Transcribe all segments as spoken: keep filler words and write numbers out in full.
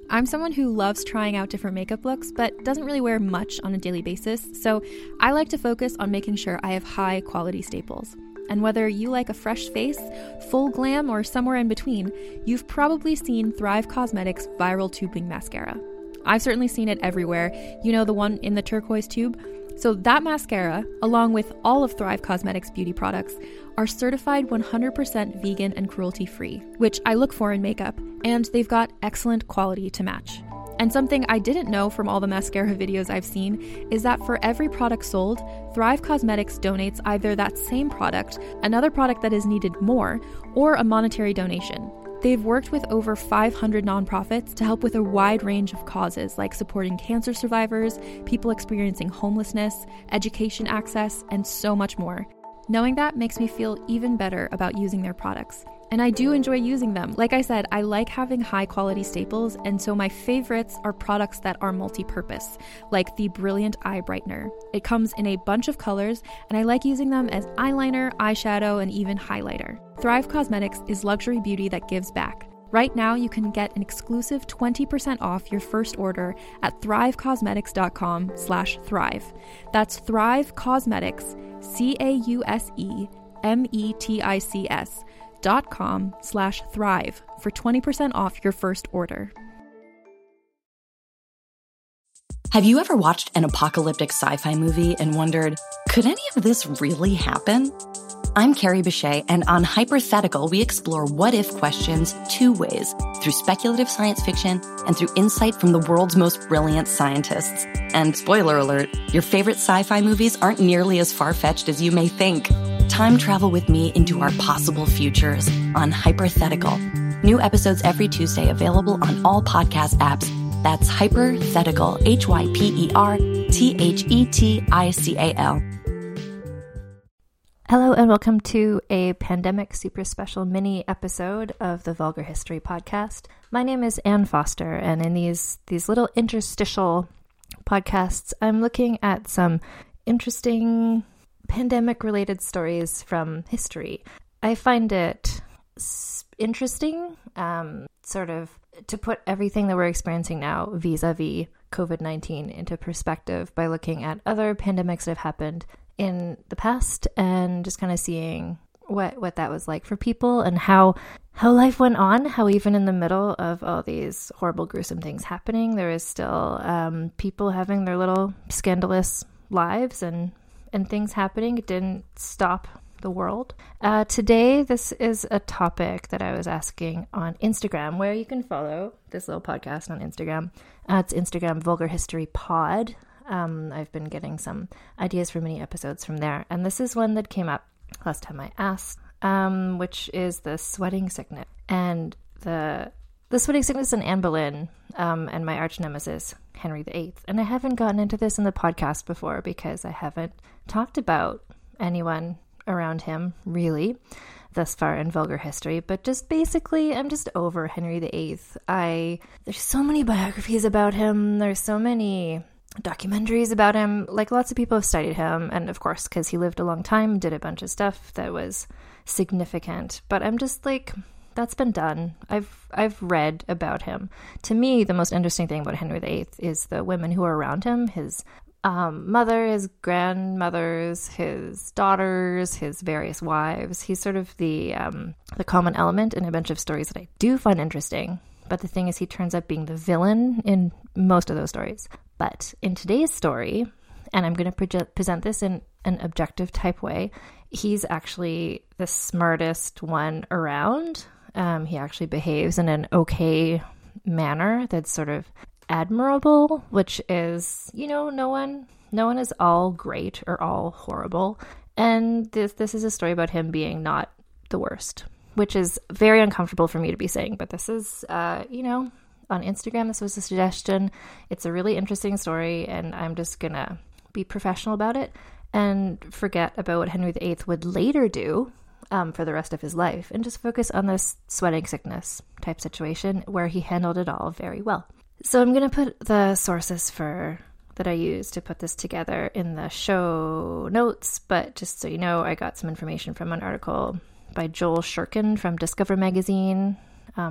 I'm someone who loves trying out different makeup looks, but doesn't really wear much on a daily basis, so I like to focus on making sure I have high quality staples. And whether you like a fresh face, full glam, or somewhere in between, you've probably seen Thrive Causemetics Viral Tubing Mascara. I've certainly seen it everywhere. You know, the one in the turquoise tube? So that mascara, along with all of Thrive Causemetics beauty products, are certified one hundred percent vegan and cruelty-free, which I look for in makeup, and they've got excellent quality to match. And something I didn't know from all the mascara videos I've seen is that for every product sold, Thrive Causemetics donates either that same product, another product that is needed more, or a monetary donation. They've worked with over five hundred nonprofits to help with a wide range of causes like supporting cancer survivors, people experiencing homelessness, education access, and so much more. Knowing that makes me feel even better about using their products. And I do enjoy using them. Like I said, I like having high quality staples, and so my favorites are products that are multi-purpose, like the Brilliant Eye Brightener. It comes in a bunch of colors, and I like using them as eyeliner, eyeshadow, and even highlighter. Thrive Causemetics is luxury beauty that gives back. Right now, you can get an exclusive twenty percent off your first order at thrivecausemetics.com slash thrive. That's Thrive Causemetics, C A U S E M E T I C S dot com slash thrive for twenty percent off your first order. Have you ever watched an apocalyptic sci-fi movie and wondered, could any of this really happen? I'm Carrie Bechet, and on Hypothetical, we explore what-if questions two ways, through speculative science fiction and through insight from the world's most brilliant scientists. And spoiler alert, your favorite sci-fi movies aren't nearly as far-fetched as you may think. Time travel with me into our possible futures on Hypothetical. New episodes every Tuesday available on all podcast apps. That's Hypothetical, H Y P E R T H E T I C A L. Hello and welcome to a pandemic super special mini episode of the Vulgar History Podcast. My name is Anne Foster, and in these these little interstitial podcasts, I'm looking at some interesting pandemic-related stories from history. I find it interesting, um, sort of, to put everything that we're experiencing now vis-a-vis covid nineteen into perspective by looking at other pandemics that have happened in the past and just kind of seeing what what that was like for people and how how life went on, how even in the middle of all these horrible, gruesome things happening, there is still um, people having their little scandalous lives and, and things happening. It didn't stop the world. Uh, today, this is a topic that I was asking on Instagram, where you can follow this little podcast on Instagram. Uh, it's Instagram Vulgar History Pod. Um, I've been getting some ideas for mini episodes from there. And this is one that came up last time I asked, um, which is the sweating sickness. And the the sweating sickness in Anne Boleyn um, and my arch nemesis, Henry the Eighth. And I haven't gotten into this in the podcast before because I haven't talked about anyone around him, really, thus far in vulgar history. But just basically, I'm just over Henry the Eighth. I, there's so many biographies about him. There's so many documentaries about him. Like, lots of people have studied him, and of course, because he lived a long time, did a bunch of stuff that was significant. But I'm just like, that's been done. I've I've read about him. To me, the most interesting thing about Henry the Eighth is the women who are around him, his um, mother, his grandmothers, his daughters, his various wives. He's sort of the um, the common element in a bunch of stories that I do find interesting. But the thing is, he turns out being the villain in most of those stories. But in today's story, and I'm going to pre- present this in an objective type way, he's actually the smartest one around. Um, he actually behaves in an okay manner that's sort of admirable, which is, you know, no one, no one is all great or all horrible. And this, this is a story about him being not the worst, which is very uncomfortable for me to be saying. But this is, uh, you know, on Instagram, this was a suggestion. It's a really interesting story, and I'm just going to be professional about it and forget about what Henry the Eighth would later do um, for the rest of his life and just focus on this sweating sickness type situation where he handled it all very well. So I'm going to put the sources for that I used to put this together in the show notes, but just so you know, I got some information from an article by Joel Shurkin from Discover Magazine, um,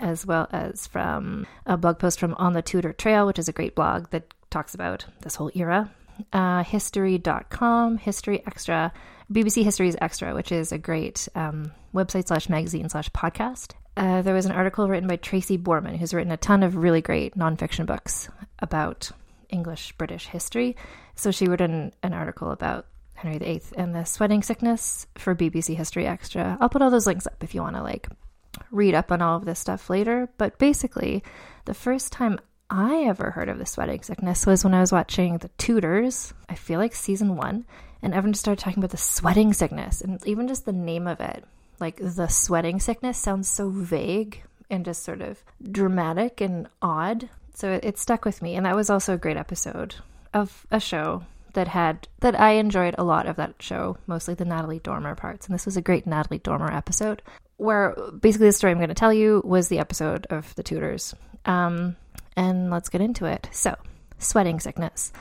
as well as from a blog post from On the Tudor Trail, which is a great blog that talks about this whole era. Uh, history dot com, History Extra, B B C History's Extra, which is a great um, website slash magazine slash podcast. Uh, there was an article written by Tracy Borman, who's written a ton of really great nonfiction books about English British history. So she wrote an, an article about Henry the Eighth and the sweating sickness for B B C History Extra. I'll put all those links up if you want to like read up on all of this stuff later. But basically, the first time I ever heard of the sweating sickness was when I was watching The Tudors, I feel like season one, and everyone started talking about the sweating sickness, and even just the name of it, like the sweating sickness, sounds so vague and just sort of dramatic and odd. So it, it stuck with me, and that was also a great episode of a show that had, that I enjoyed a lot of that show, mostly the Natalie Dormer parts, and this was a great Natalie Dormer episode, where basically the story I'm going to tell you was the episode of The Tudors. Um... And let's get into it. So, sweating sickness,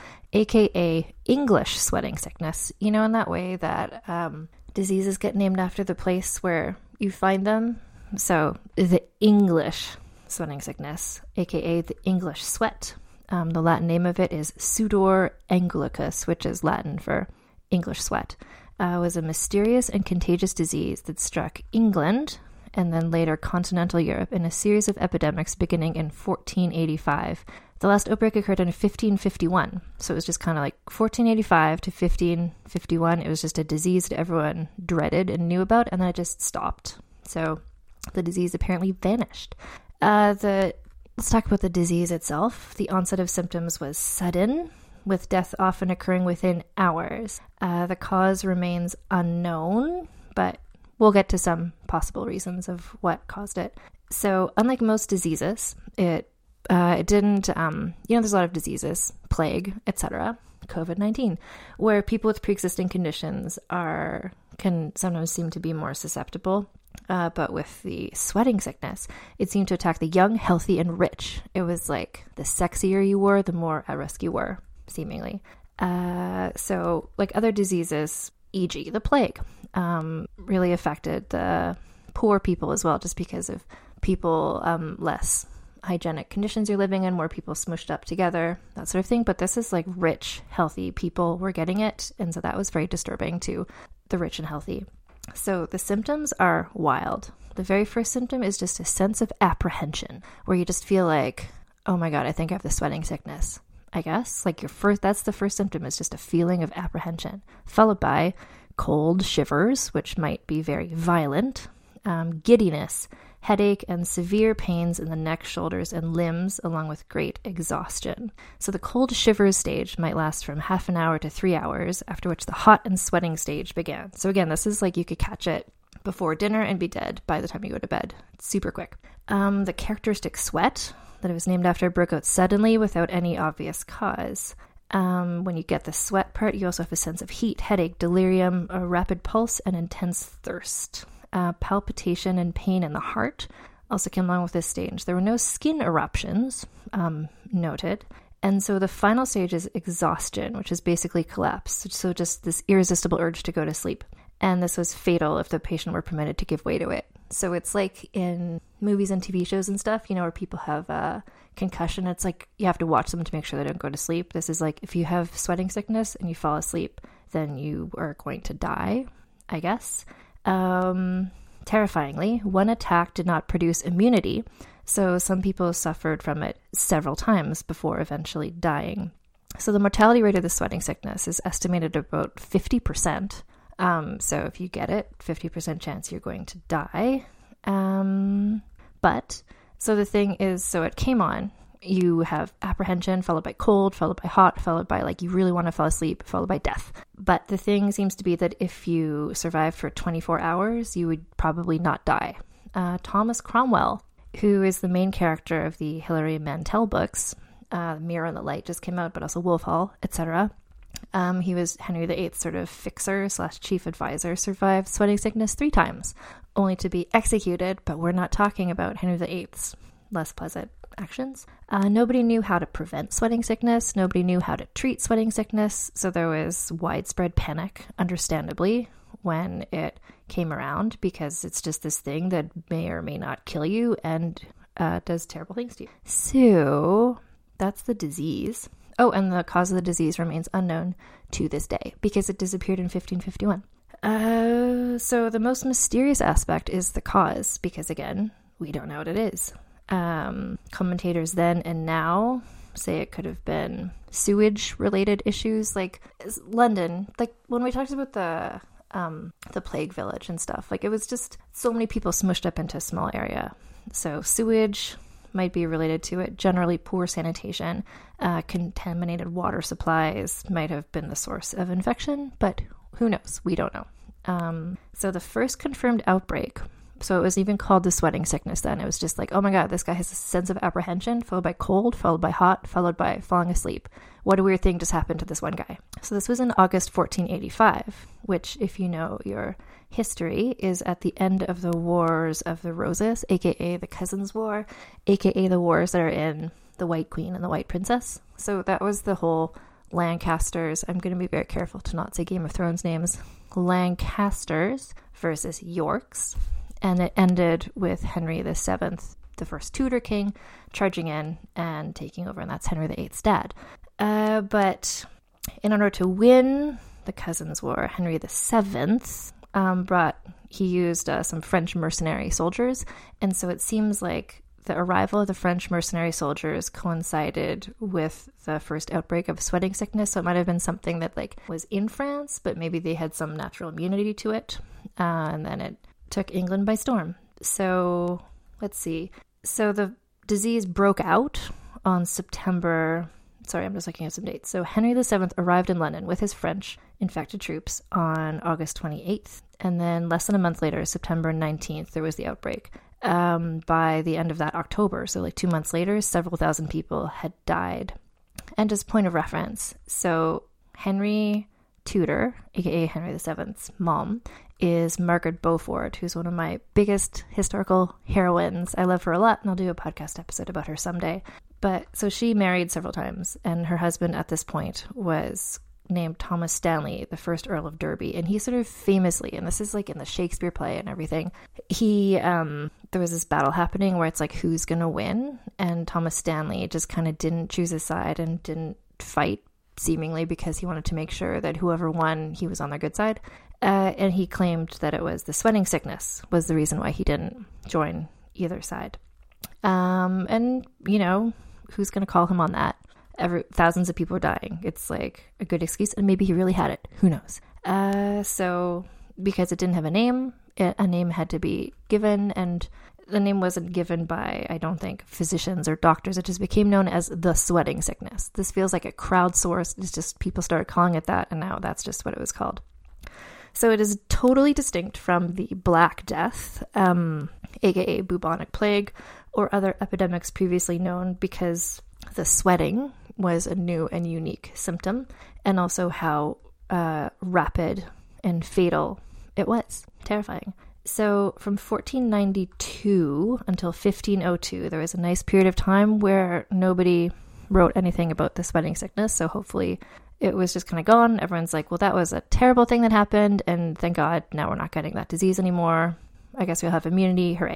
aka English sweating sickness. You know, in that way that um, diseases get named after the place where you find them. So, the English sweating sickness, aka the English sweat. Um, the Latin name of it is Sudor Anglicus, which is Latin for English sweat. Uh, was a mysterious and contagious disease that struck England and then later continental Europe in a series of epidemics beginning in fourteen eighty-five. The last outbreak occurred in fifteen fifty-one, so it was just kind of like fourteen eighty-five to fifteen fifty-one. It was just a disease that everyone dreaded and knew about, and then it just stopped. So the disease apparently vanished. Uh, the let's talk about the disease itself. The onset of symptoms was sudden, with death often occurring within hours. Uh, the cause remains unknown, but we'll get to some possible reasons of what caused it. So, unlike most diseases, it uh, it didn't, um, you know, there's a lot of diseases, plague, et cetera, covid nineteen, where people with pre-existing conditions are, can sometimes seem to be more susceptible. Uh, but with the sweating sickness, it seemed to attack the young, healthy, and rich. It was like the sexier you were, the more at risk you were, seemingly. Uh, so, like other diseases, for example, the plague, um, really affected the poor people as well, just because of people, um, less hygienic conditions you're living in, more people smushed up together, that sort of thing. But this is like rich, healthy people were getting it. And so that was very disturbing to the rich and healthy. So the symptoms are wild. The very first symptom is just a sense of apprehension, where you just feel like, oh my God, I think I have the sweating sickness. I guess like your first, that's the first symptom, is just a feeling of apprehension, followed by cold shivers, which might be very violent, um, giddiness, headache, and severe pains in the neck, shoulders, and limbs, along with great exhaustion. So the cold shivers stage might last from half an hour to three hours, after which the hot and sweating stage began. So again, this is like you could catch it before dinner and be dead by the time you go to bed. It's super quick. Um, the characteristic sweat that it was named after broke out suddenly without any obvious cause. Um, when you get the sweat part, you also have a sense of heat, headache, delirium, a rapid pulse, and intense thirst. Uh, palpitation and pain in the heart also came along with this stage. There were no skin eruptions, um, noted. And so the final stage is exhaustion, which is basically collapse. So just this irresistible urge to go to sleep. And this was fatal if the patient were permitted to give way to it. So it's like in movies and T V shows and stuff, you know, where people have a concussion. It's like you have to watch them to make sure they don't go to sleep. This is like if you have sweating sickness and you fall asleep, then you are going to die, I guess. Um, terrifyingly, one attack did not produce immunity, so some people suffered from it several times before eventually dying. So the mortality rate of the sweating sickness is estimated at about fifty percent. Um, so if you get it, fifty percent chance you're going to die. Um, but, so the thing is, so it came on. You have apprehension, followed by cold, followed by hot, followed by like you really want to fall asleep, followed by death. But the thing seems to be that if you survive for twenty-four hours, you would probably not die. Uh, Thomas Cromwell, who is the main character of the Hilary Mantel books, uh, Mirror and the Light just came out, but also Wolf Hall, et cetera. Um, he was Henry the Eighth's sort of fixer slash chief advisor, survived sweating sickness three times, only to be executed, but we're not talking about Henry the Eighth's less pleasant actions. Uh, nobody knew how to prevent sweating sickness. Nobody knew how to treat sweating sickness. So there was widespread panic, understandably, when it came around, because it's just this thing that may or may not kill you. And uh, does terrible things to you. So that's the disease. Oh, and the cause of the disease remains unknown to this day because it disappeared in fifteen fifty-one. Uh, so the most mysterious aspect is the cause because, again, we don't know what it is. Um, commentators then and now say it could have been sewage-related issues, like London. Like when we talked about the um, the plague village and stuff, like it was just so many people smushed up into a small area. So sewage might be related to it. Generally, poor sanitation, uh, contaminated water supplies might have been the source of infection, but who knows? We don't know. Um, so the first confirmed outbreak, so it was even called the sweating sickness then. It was just like, oh my God, this guy has a sense of apprehension, followed by cold, followed by hot, followed by falling asleep. What a weird thing just happened to this one guy. So this was in August fourteen eighty-five, which, if you know your history, is at the end of the Wars of the Roses, aka the Cousins' War, aka the wars that are in The White Queen and the White Princess. So that was the whole Lancasters. I'm going to be very careful to not say Game of Thrones names. Lancasters versus Yorks. And it ended with Henry the Seventh, the first Tudor king, charging in and taking over, and that's Henry the Eighth's dad. Uh, but in order to win the Cousins' War, Henry the Seventh um, brought, he used uh, some French mercenary soldiers, and so it seems like the arrival of the French mercenary soldiers coincided with the first outbreak of sweating sickness, so it might have been something that like was in France, but maybe they had some natural immunity to it, uh, and then it took England by storm. So let's see. So the disease broke out on September... Sorry, I'm just looking at some dates. So Henry the Seventh arrived in London with his French infected troops on August twenty-eighth. And then less than a month later, September nineteenth, there was the outbreak. Um, by the end of that October, so like two months later, several thousand people had died. And just point of reference, so Henry Tudor, aka Henry the Seventh's mom, is Margaret Beaufort, who's one of my biggest historical heroines. I love her a lot, and I'll do a podcast episode about her someday. But so she married several times, and her husband at this point was named Thomas Stanley, the first Earl of Derby, and he sort of famously, and this is like in the Shakespeare play and everything, he um there was this battle happening where it's like who's gonna win, and Thomas Stanley just kind of didn't choose his side and didn't fight, seemingly because he wanted to make sure that whoever won, he was on their good side. Uh, and he claimed that it was the sweating sickness was the reason why he didn't join either side. Um, and, you know, who's going to call him on that? Every, thousands of people are dying. It's like a good excuse, and maybe he really had it. Who knows? Uh, so because it didn't have a name, it, a name had to be given, and the name wasn't given by, I don't think, physicians or doctors. It just became known as the sweating sickness. This feels like a crowdsourced. It's just people started calling it that, and now that's just what it was called. So it is totally distinct from the Black Death, um, aka bubonic plague, or other epidemics previously known, because the sweating was a new and unique symptom, and also how uh, rapid and fatal it was. Terrifying. So from fourteen ninety-two until fifteen oh two, there was a nice period of time where nobody wrote anything about the sweating sickness, so hopefully it was just kind of gone. Everyone's like, well, that was a terrible thing that happened, and thank God now we're not getting that disease anymore. I guess we'll have immunity. Hooray.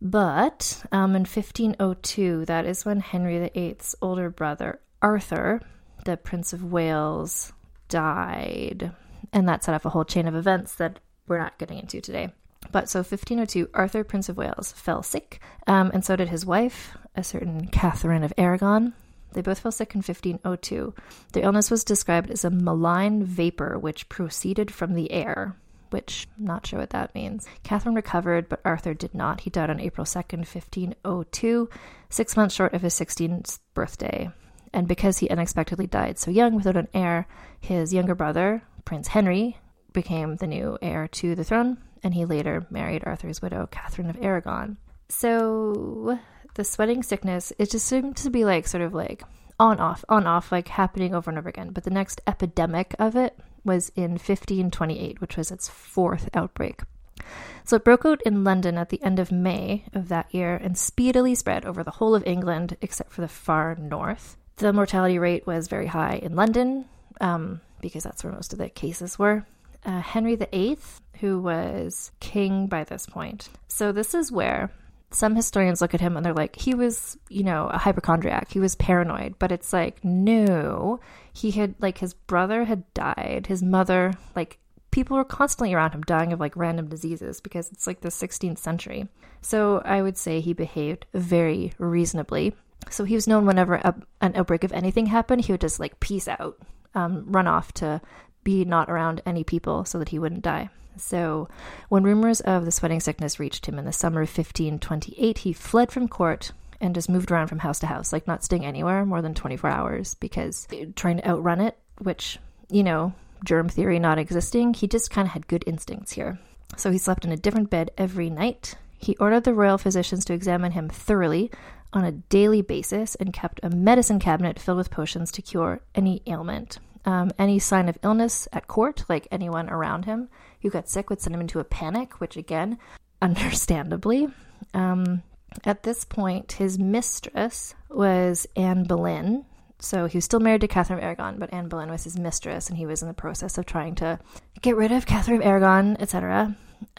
But um, in fifteen oh two, that is when Henry the Eighth's older brother, Arthur, the Prince of Wales, died. And that set off a whole chain of events that we're not getting into today. But so fifteen oh two, Arthur, Prince of Wales, fell sick, um, and so did his wife, a certain Catherine of Aragon. They both fell sick in fifteen oh two. Their illness was described as a malign vapor which proceeded from the air, which I'm not sure what that means. Catherine recovered, but Arthur did not. He died on April second, fifteen oh two, six months short of his sixteenth birthday. And because he unexpectedly died so young without an heir, his younger brother, Prince Henry, became the new heir to the throne, and he later married Arthur's widow, Catherine of Aragon. So the sweating sickness, it just seemed to be like sort of like on off, on off, like happening over and over again. But the next epidemic of it was in fifteen twenty-eight, which was its fourth outbreak. So it broke out in London at the end of May of that year and speedily spread over the whole of England except for the far north. The mortality rate was very high in London, um, because that's where most of the cases were. Uh, Henry the Eighth, who was king by this point. So this is where some historians look at him and they're like, he was, you know, a hypochondriac. He was paranoid. But it's like, no, he had, like, his brother had died. His mother, like, people were constantly around him dying of, like, random diseases because it's, like, the sixteenth century. So I would say he behaved very reasonably. So he was known whenever a, an outbreak of anything happened, he would just, like, peace out, um, run off to be not around any people so that he wouldn't die. So when rumors of the sweating sickness reached him in the summer of fifteen twenty-eight, he fled from court and just moved around from house to house, like not staying anywhere more than twenty-four hours because trying to outrun it, which, you know, germ theory not existing, he just kind of had good instincts here. So he slept in a different bed every night. He ordered the royal physicians to examine him thoroughly on a daily basis and kept a medicine cabinet filled with potions to cure any ailment. Um, any sign of illness at court, like anyone around him who got sick, would send him into a panic, which again, understandably. Um, at this point, his mistress was Anne Boleyn. So he was still married to Catherine of Aragon, but Anne Boleyn was his mistress, and he was in the process of trying to get rid of Catherine of Aragon, et cetera.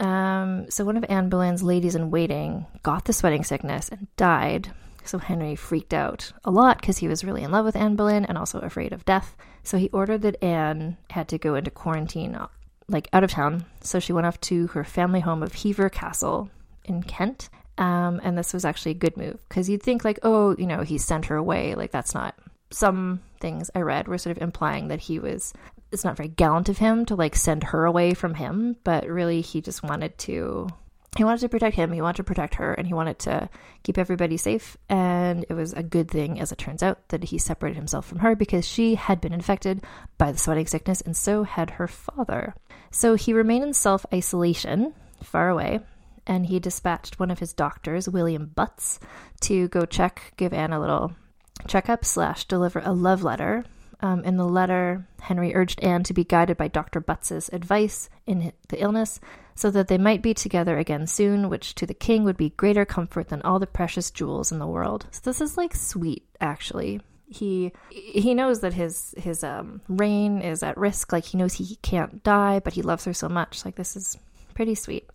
Um, so one of Anne Boleyn's ladies-in-waiting got the sweating sickness and died. So Henry freaked out a lot because he was really in love with Anne Boleyn and also afraid of death. So he ordered that Anne had to go into quarantine, like out of town. So she went off to her family home of Hever Castle in Kent. Um, and this was actually a good move because you'd think like, oh, you know, he sent her away. Like that's not, some things I read were sort of implying that he was, it's not very gallant of him to like send her away from him, but really he just wanted to, he wanted to protect him, he wanted to protect her, and he wanted to keep everybody safe. And it was a good thing, as it turns out, that he separated himself from her because she had been infected by the sweating sickness, and so had her father. So he remained in self-isolation, far away, and he dispatched one of his doctors, William Butts, to go check, give Anne a little checkup slash deliver a love letter. Um, in the letter, Henry urged Anne to be guided by Doctor Butts's advice in the illness so that they might be together again soon, which to the king would be greater comfort than all the precious jewels in the world. So this is like sweet, actually. He he knows that his his um, reign is at risk. Like he knows he can't die, but he loves her so much. Like this is pretty sweet.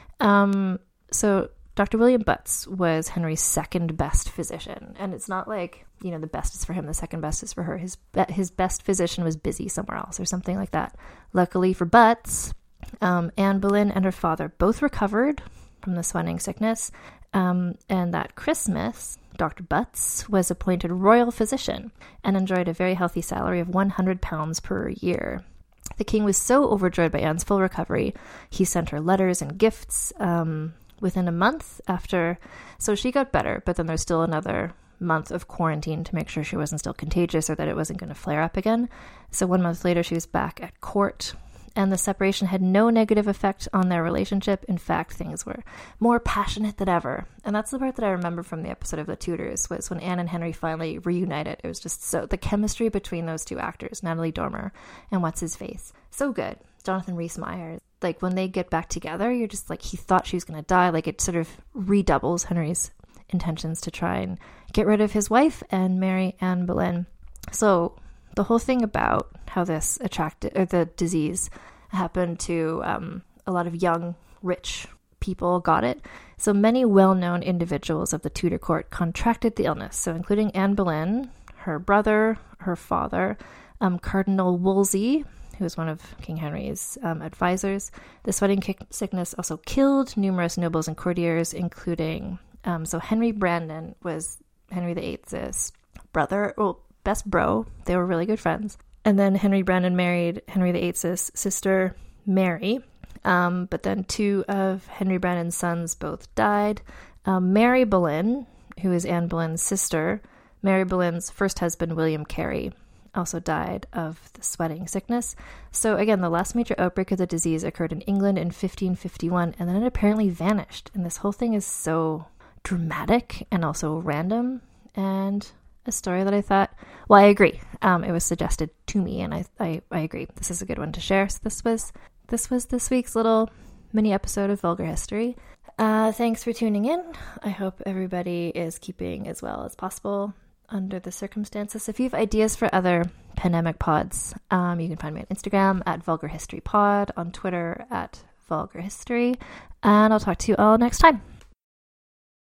Um, so Doctor William Butts was Henry's second best physician, and it's not like, you know, the best is for him, the second best is for her. His be- his best physician was busy somewhere else or something like that. Luckily for Butts, um, Anne Boleyn and her father both recovered from the sweating sickness, um, and that Christmas, Doctor Butts was appointed royal physician and enjoyed a very healthy salary of one hundred pounds per year. The king was so overjoyed by Anne's full recovery, he sent her letters and gifts, um, within a month after, so she got better, but then there's still another month of quarantine to make sure she wasn't still contagious or that it wasn't going to flare up again. So one month later, she was back at court, and the separation had no negative effect on their relationship. In fact, things were more passionate than ever. And that's the part that I remember from the episode of The Tudors, was when Anne and Henry finally reunited. It was just so, the chemistry between those two actors, Natalie Dormer and what's-his-face, so good. Jonathan Rhys-Meyers. Like, when they get back together, you're just like, he thought she was going to die. Like, it sort of redoubles Henry's intentions to try and get rid of his wife and marry Anne Boleyn. So, the whole thing about how this attracted, or the disease happened to um, a lot of young, rich people got it. So, many well-known individuals of the Tudor court contracted the illness. So, including Anne Boleyn, her brother, her father, um, Cardinal Wolsey, who was one of King Henry's um, advisors. The sweating sickness also killed numerous nobles and courtiers, including, um, so Henry Brandon was Henry the Eighth's brother, well, best bro. They were really good friends. And then Henry Brandon married Henry the Eighth's sister, Mary. Um, but then two of Henry Brandon's sons both died. Um, Mary Boleyn, who is Anne Boleyn's sister, Mary Boleyn's first husband, William Carey, also died of the sweating sickness. So again, the last major outbreak of the disease occurred in England in fifteen fifty-one, and then it apparently vanished. And this whole thing is so dramatic and also random, and a story that I thought, well, I agree. Um, it was suggested to me, and I, I, I agree. This is a good one to share. So this was this was this week's little mini episode of Vulgar History. Uh, thanks for tuning in. I hope everybody is keeping as well as possible under the circumstances. If you have ideas for other pandemic pods, um, you can find me on Instagram at Vulgar History Pod, on Twitter at Vulgar History, and I'll talk to you all next time.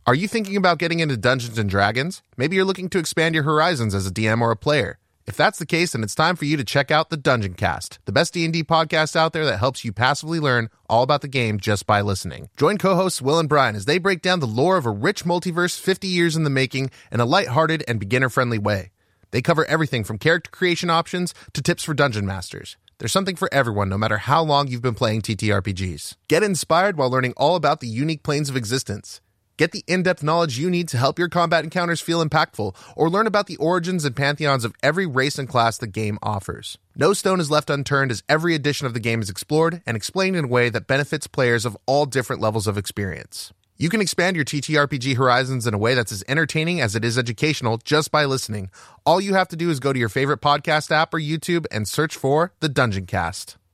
Are you thinking about getting into Dungeons and Dragons? Maybe you're looking to expand your horizons as a D M or a player. If that's the case, then it's time for you to check out the Dungeon Cast, the best D and D podcast out there that helps you passively learn all about the game just by listening. Join co-hosts Will and Brian as they break down the lore of a rich multiverse fifty years in the making in a lighthearted and beginner-friendly way. They cover everything from character creation options to tips for dungeon masters. There's something for everyone, no matter how long you've been playing T T R P Gs. Get inspired while learning all about the unique planes of existence. Get the in-depth knowledge you need to help your combat encounters feel impactful, or learn about the origins and pantheons of every race and class the game offers. No stone is left unturned as every edition of the game is explored and explained in a way that benefits players of all different levels of experience. You can expand your T T R P G horizons in a way that's as entertaining as it is educational just by listening. All you have to do is go to your favorite podcast app or YouTube and search for The Dungeon Cast.